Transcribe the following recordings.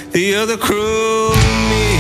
the other crew and me.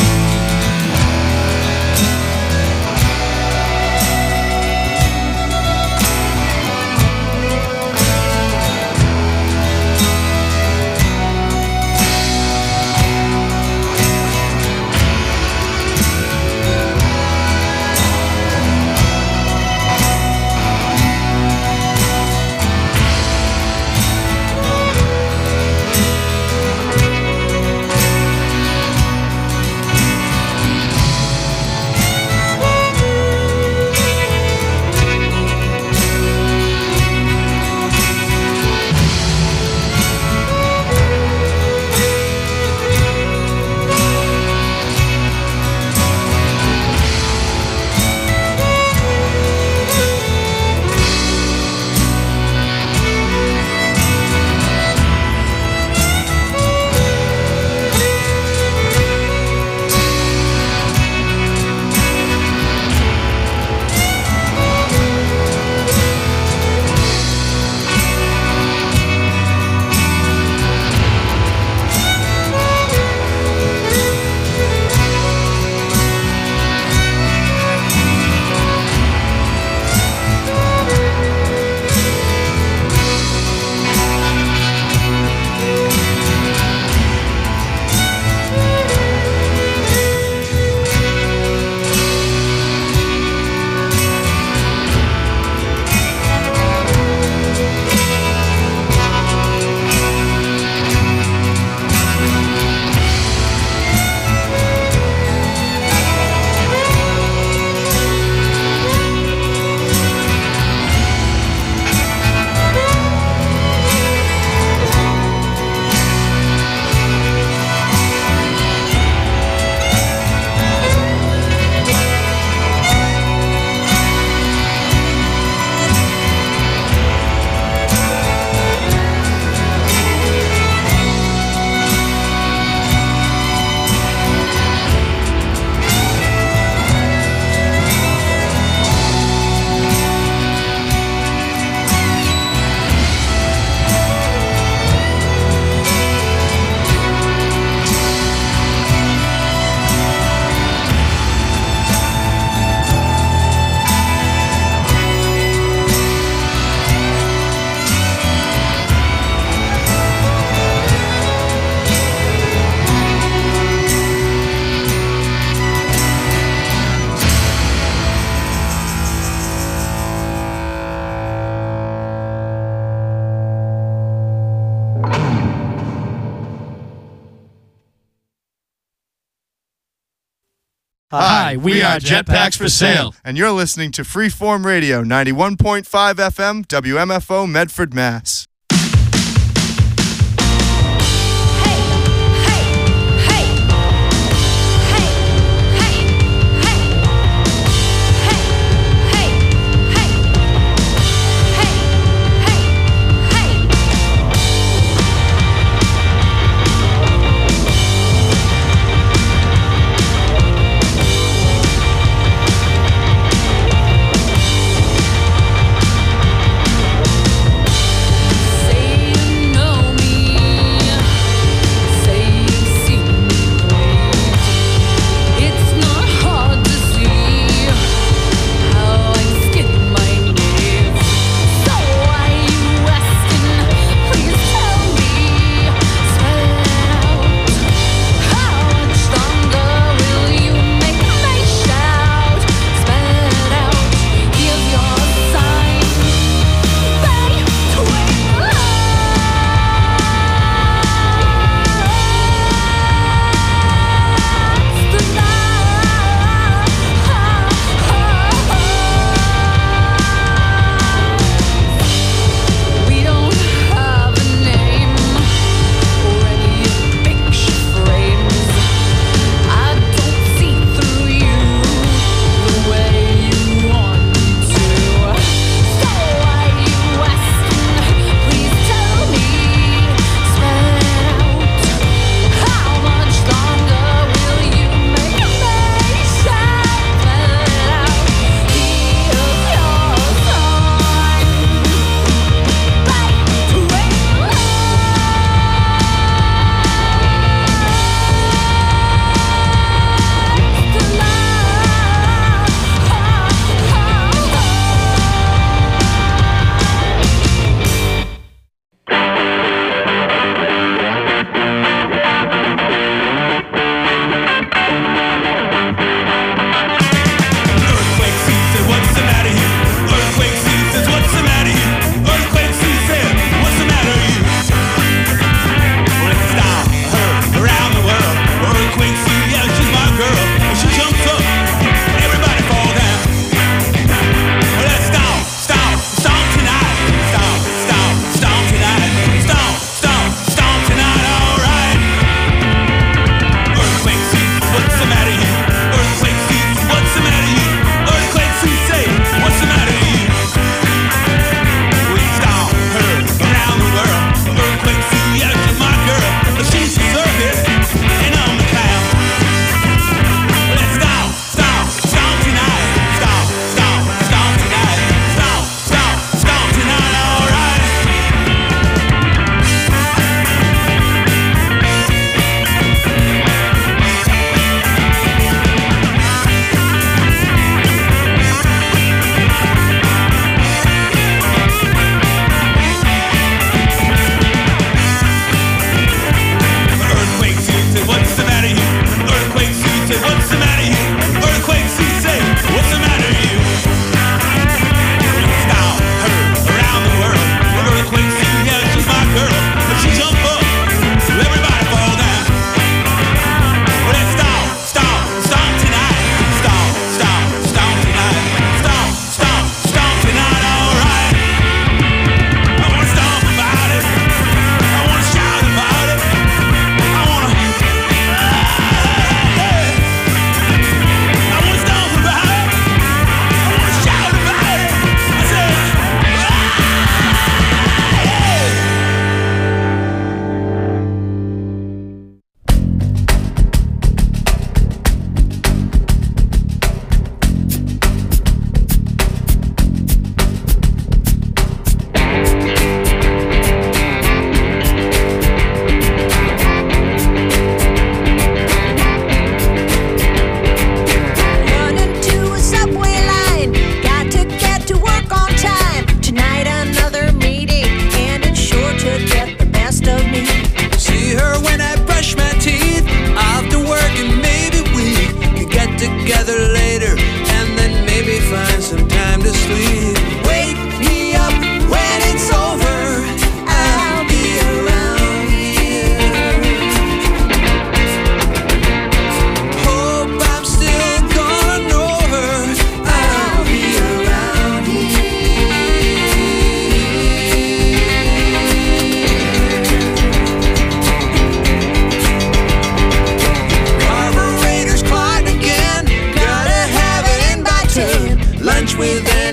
Hi, we are Jetpacks for Sale. And you're listening to Freeform Radio, 91.5 FM, WMFO, Medford, Mass.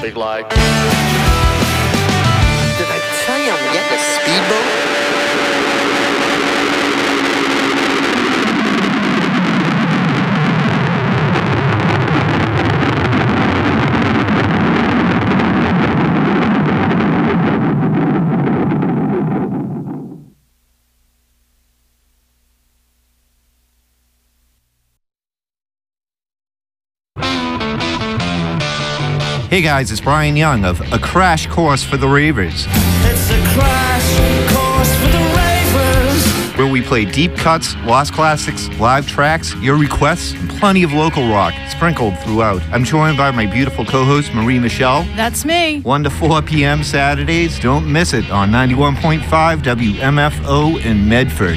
Big light. Did I tell you I'm getting a speedboat? Hey guys, it's Brian Young of A Crash Course for the Ravers. It's a crash course for the ravers. Where we play deep cuts, lost classics, live tracks, your requests, and plenty of local rock sprinkled throughout. I'm joined by my beautiful co-host, Marie Michelle. That's me. 1 to 4 p.m. Saturdays. Don't miss it on 91.5 WMFO in Medford.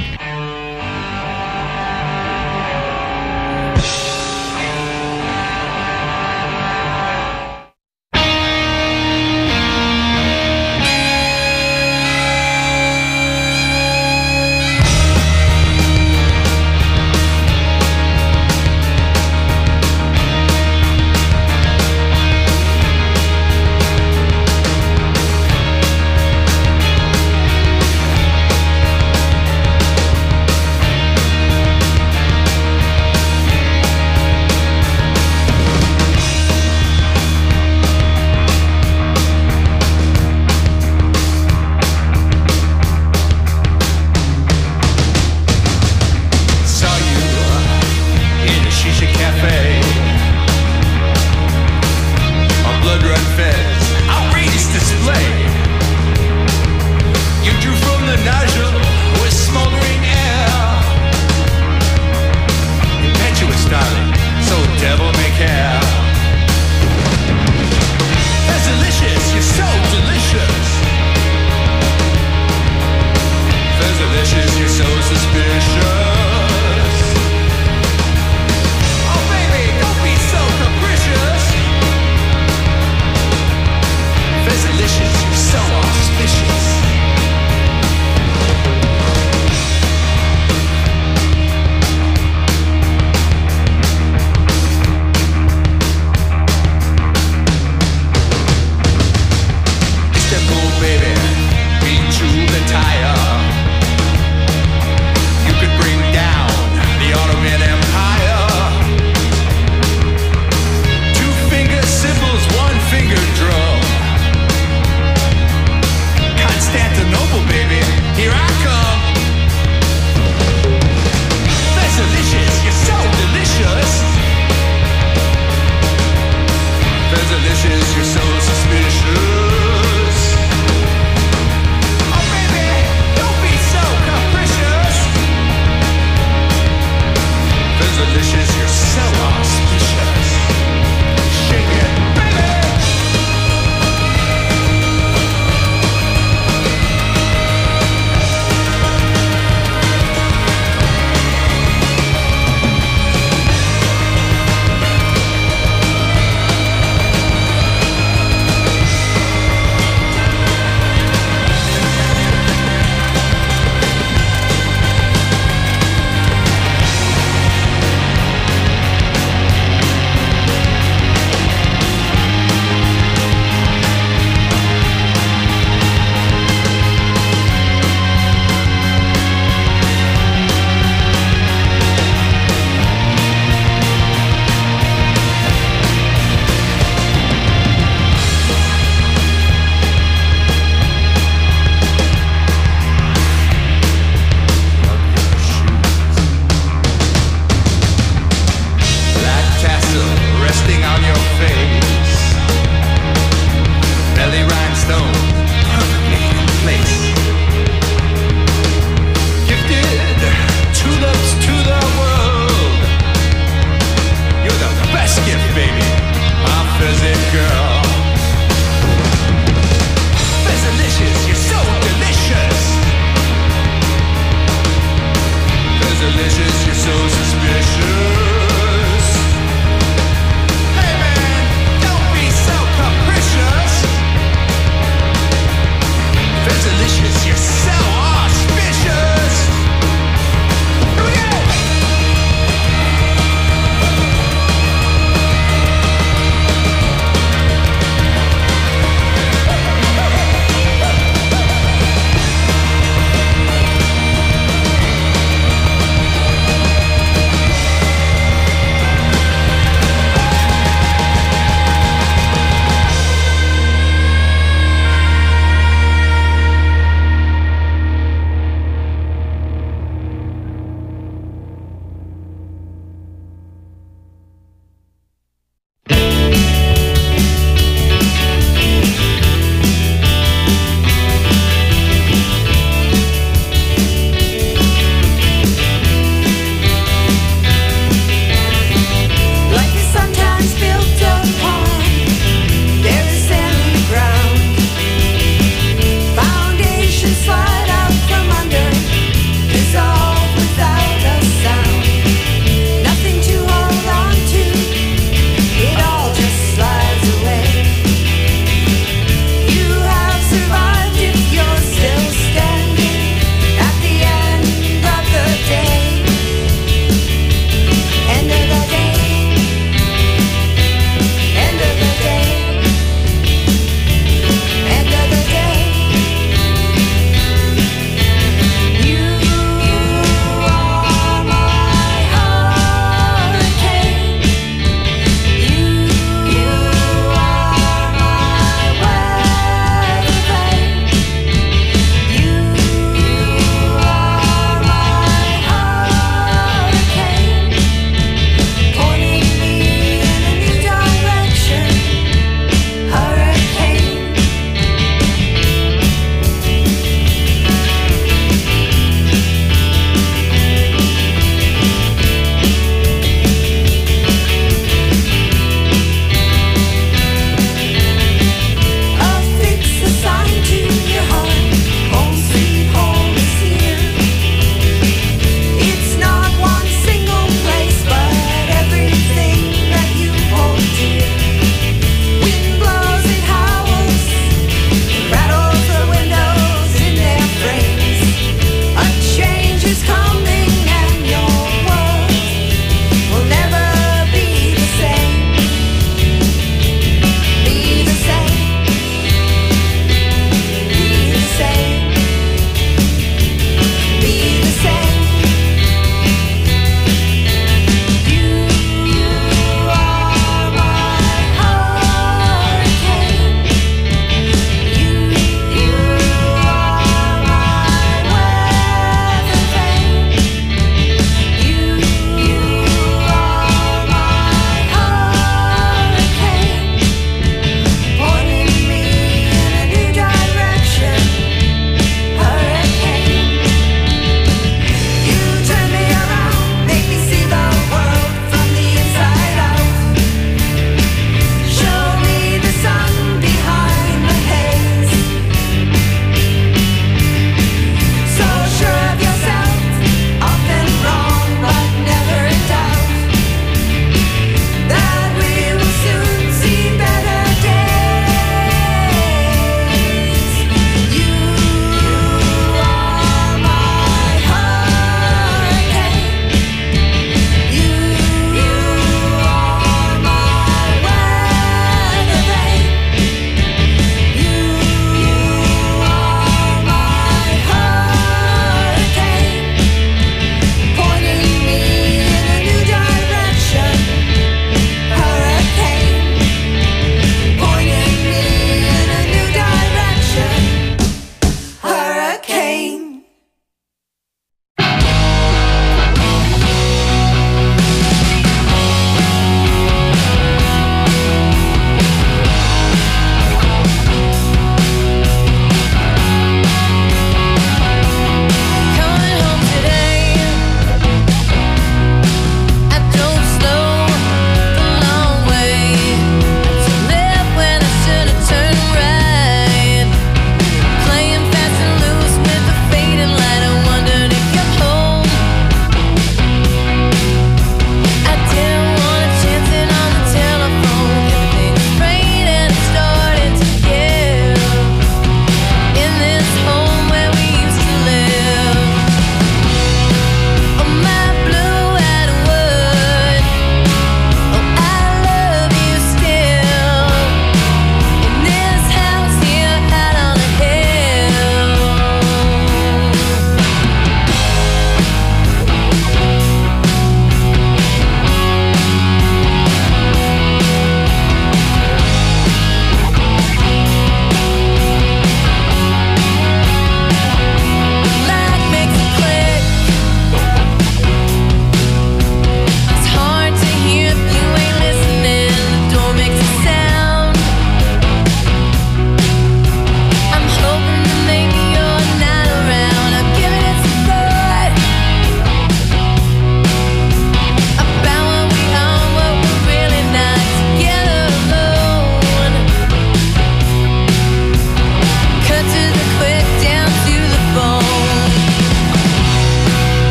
Delicious, you're so suspicious. Hey man,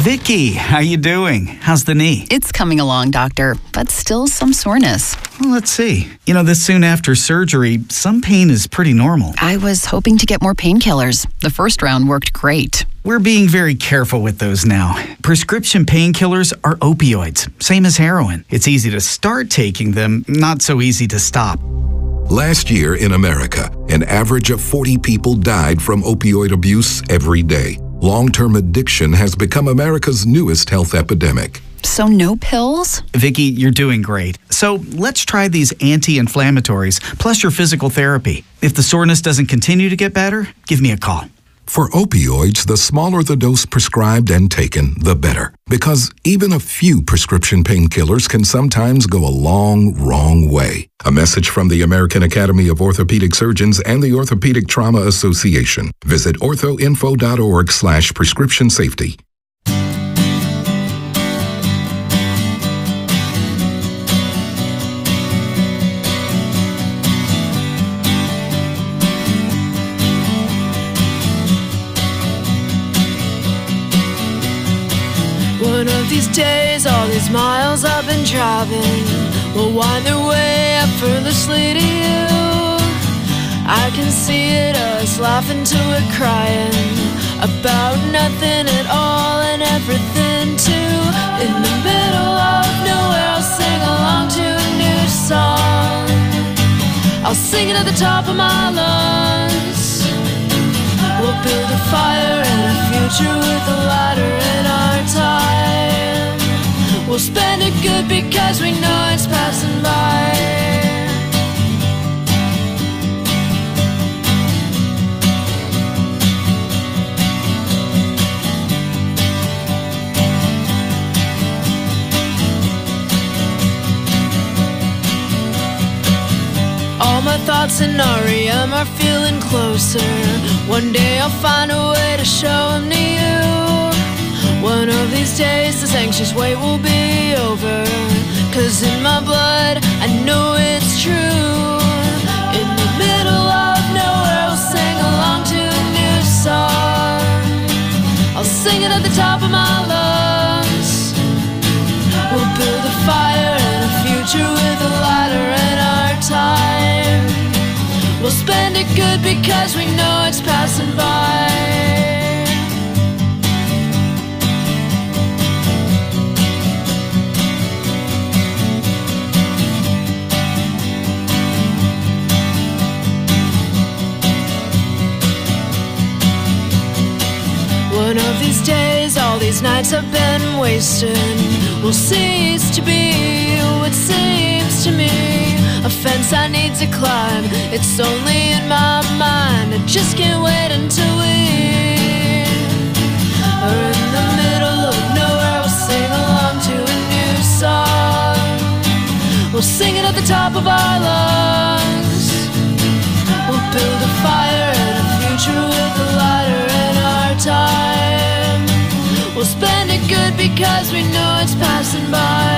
Vicky, how you doing? How's the knee? It's coming along, doctor, but still some soreness. Well, let's see. This soon after surgery, some pain is pretty normal. I was hoping to get more painkillers. The first round worked great. We're being very careful with those now. Prescription painkillers are opioids, same as heroin. It's easy to start taking them, not so easy to stop. Last year in America, an average of 40 people died from opioid abuse every day. Long-term addiction has become America's newest health epidemic. So no pills? Vicky, you're doing great. So let's try these anti-inflammatories, plus your physical therapy. If the soreness doesn't continue to get better, give me a call. For opioids, the smaller the dose prescribed and taken, the better. Because even a few prescription painkillers can sometimes go a long, wrong way. A message from the American Academy of Orthopedic Surgeons and the Orthopedic Trauma Association. Visit orthoinfo.org/prescription safety. One of these days, all these miles I've been driving will wind their way effortlessly to you. I can see it, us laughing till we're crying about nothing at all and everything too. In the middle of nowhere, I'll sing along to a new song. I'll sing it at the top of my lungs. We'll build a fire and a future with a ladder in our time. We'll spend it good because we know it's passing by. All my thoughts in REM are feeling closer. One day I'll find a way to show them to you. One of these days this anxious wait will be over. 'Cause in my blood I know it's true. In the middle of nowhere I'll sing along to a new song. I'll sing it at the top of my lungs. We'll build a fire and a future with a ladder in our time. We'll spend it good because we know it's passing by. One of these days, all these nights I've been wasting will cease to be what seems to me a fence I need to climb. It's only in my mind. I just can't wait until we are in the middle of nowhere. We'll sing along to a new song. We'll sing it at the top of our lungs. We'll build a fire and a future with a ladder in our time. We'll spend it good because we know it's passing by.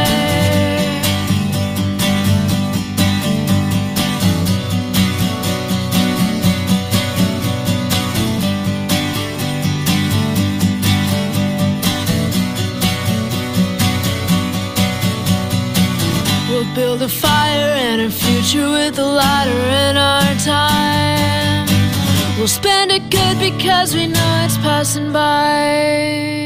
We'll build a fire and a future with a ladder in our time. We'll spend it good because we know it's passing by.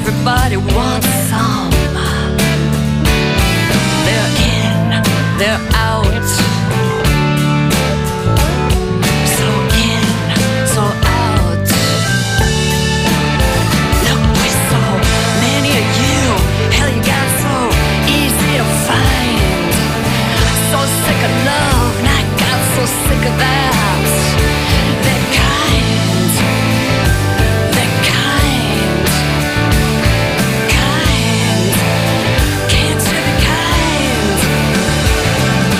everybody wants some. They're in, they're out. So in, so out. Look, we so many of you. Hell, you got so easy to find. So sick of love, and I got so sick of that. That kind. Can't you be kind?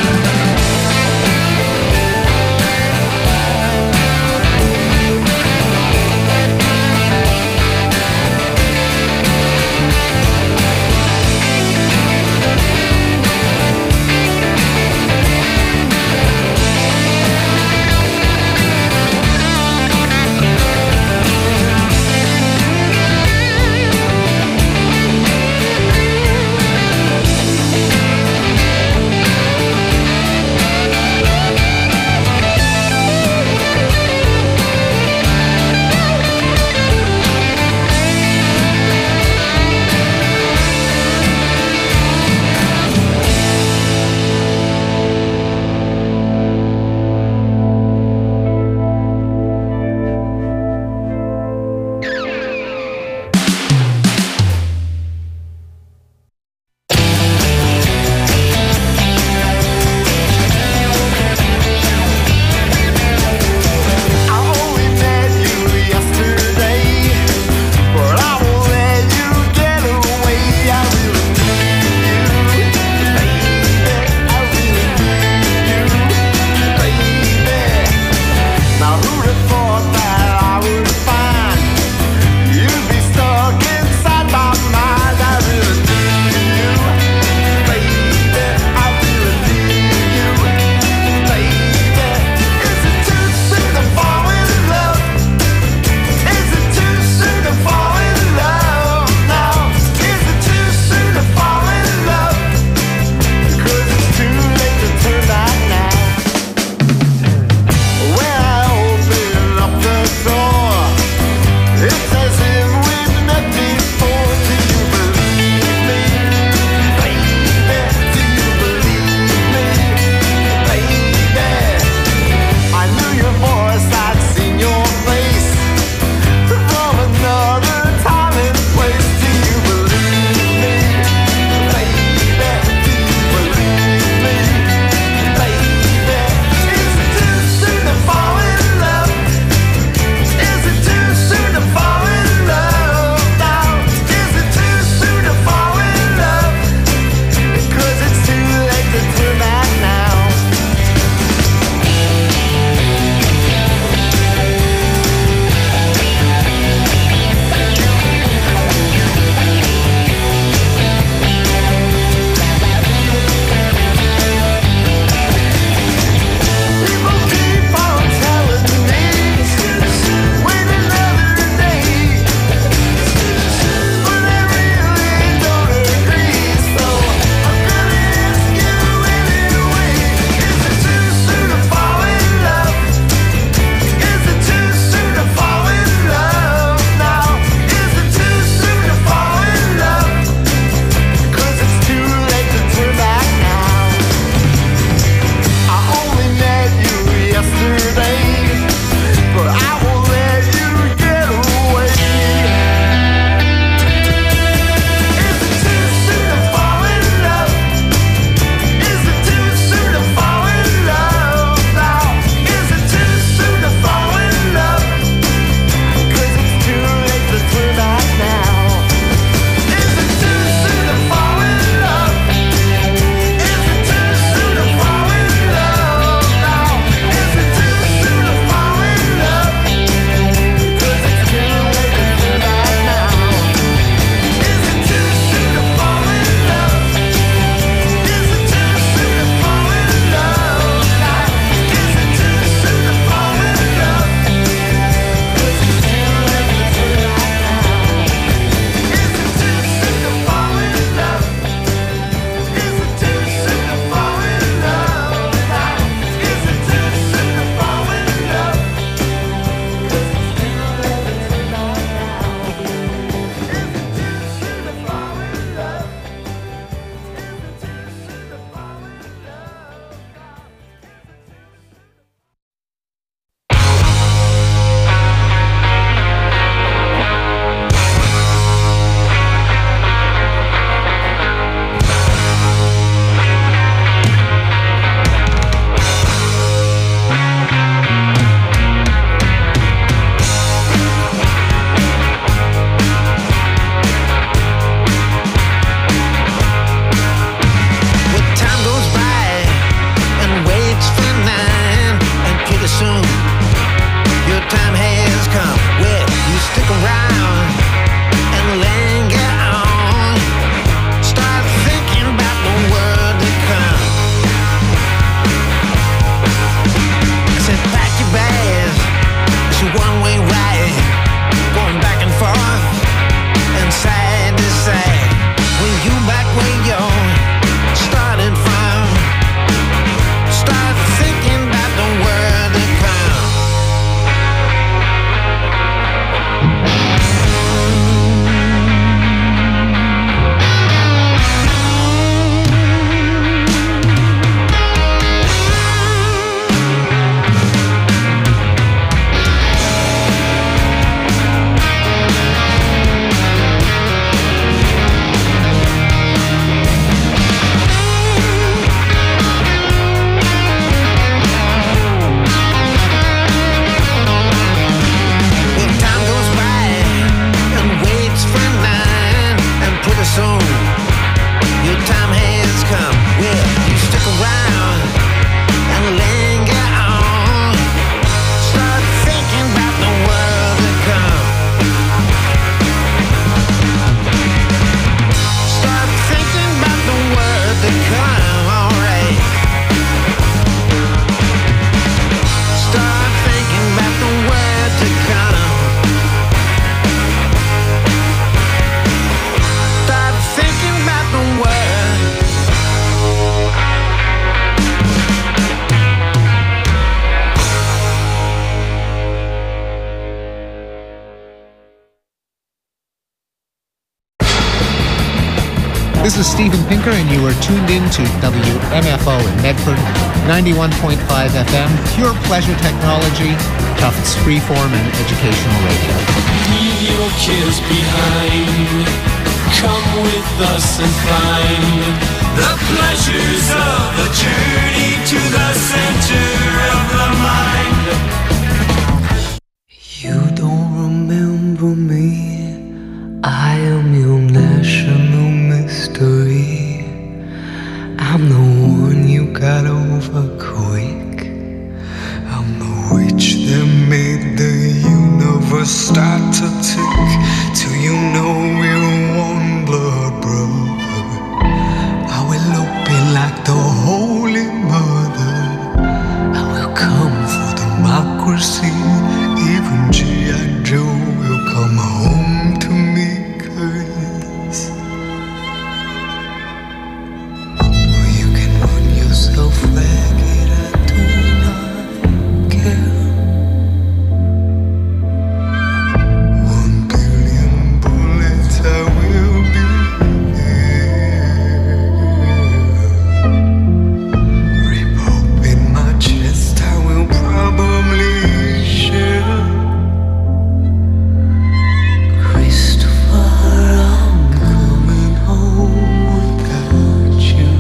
This is Stephen Pinker, and you are tuned in to WMFO in Medford, 91.5 FM, pure pleasure technology, Tufts freeform and educational radio. Leave your cares behind. Come with us and find the pleasures of the journey to the center of the mind. You don't remember me. I am your national mystery. I'm the one you got over quick. I'm the witch that made the universe start to tick. Till you know we're one blood brother. I will open like the Holy Mother. I will come for democracy. Even G.I. Joe will come home to me. Ragged, I do not care. 1 billion bullets, I will be there. Rip open my chest, I will probably share. Christopher, I'm coming home without you.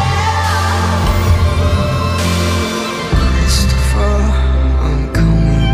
Christopher, I'm coming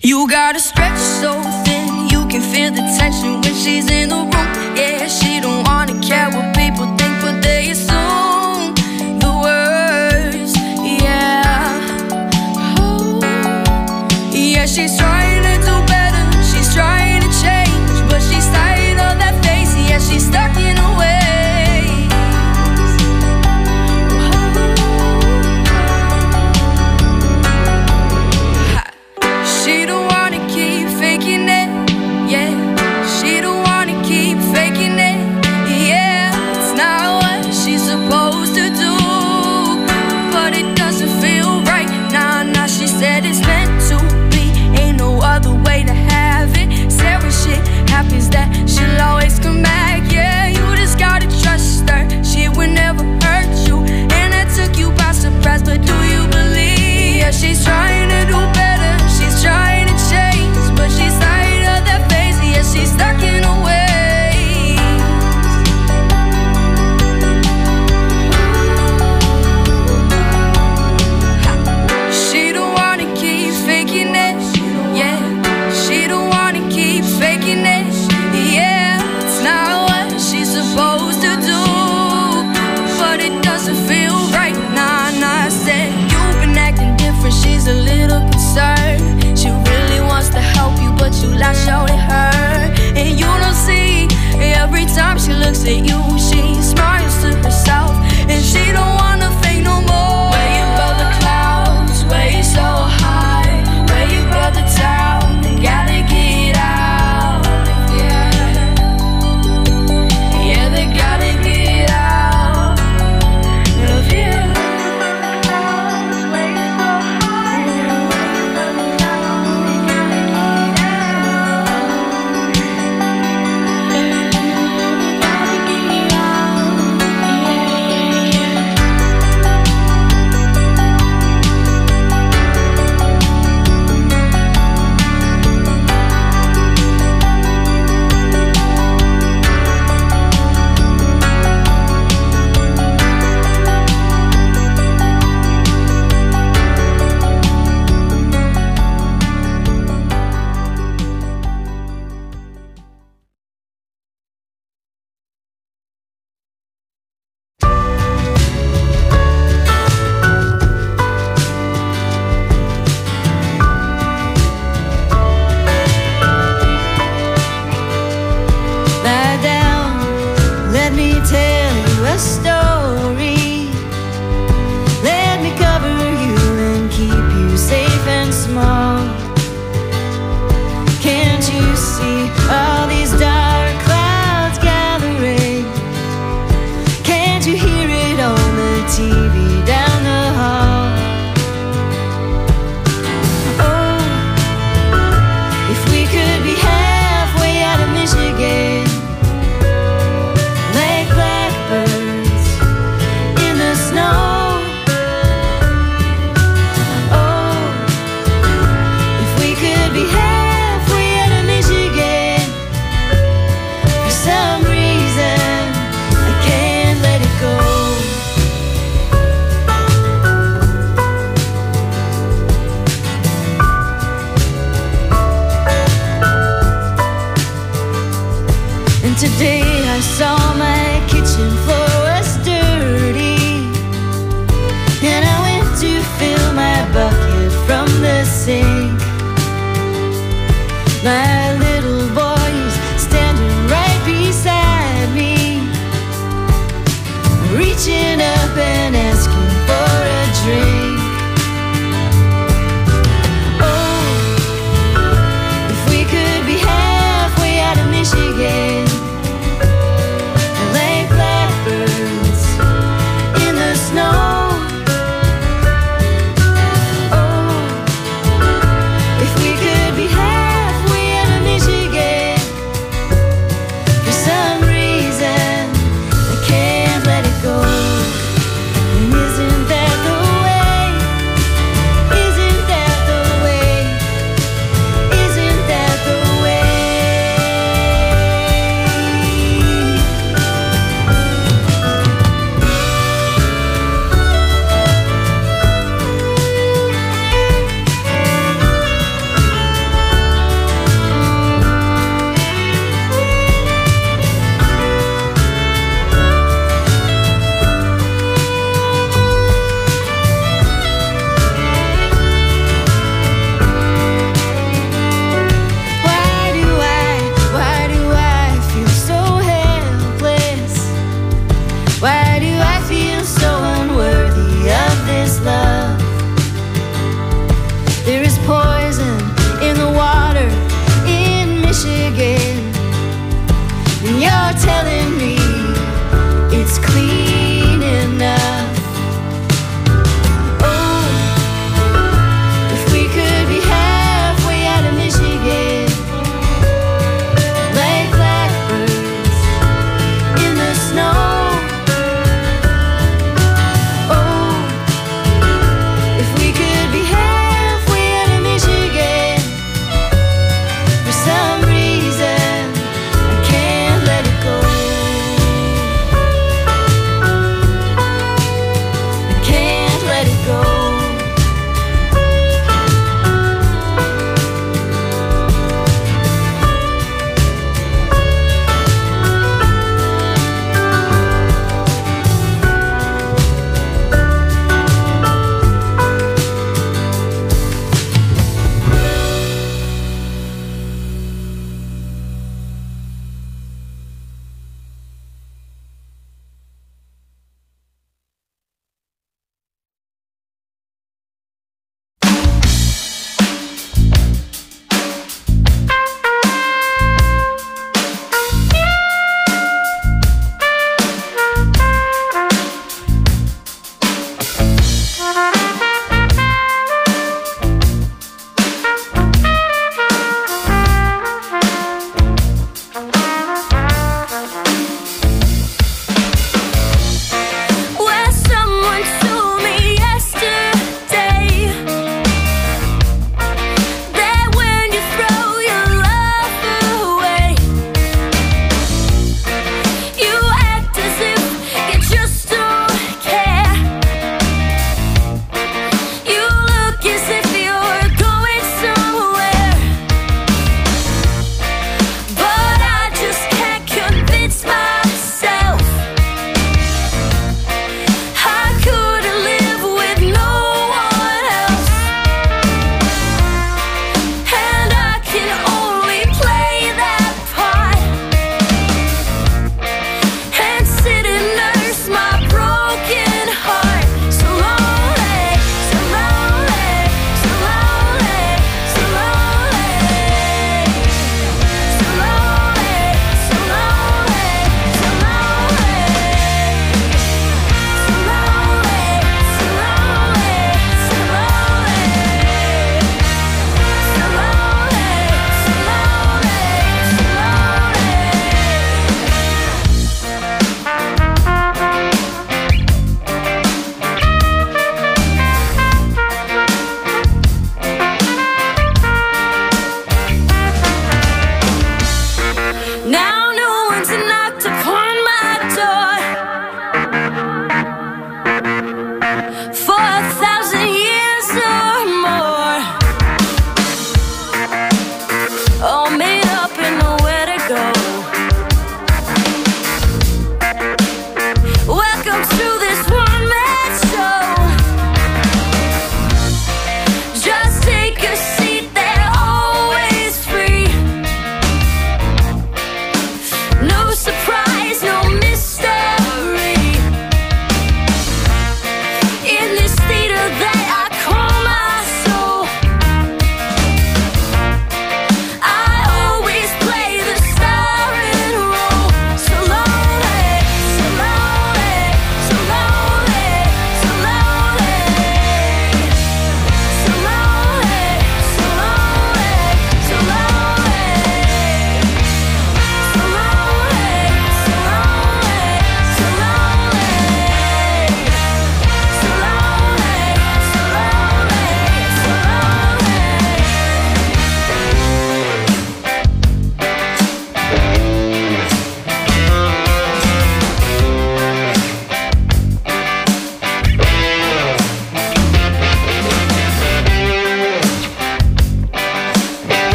You gotta stretch so thin, you can feel the tension when she's in the room. Yeah, she don't wanna care what people think, but they assume the worst. Yeah, oh, yeah, she's strong.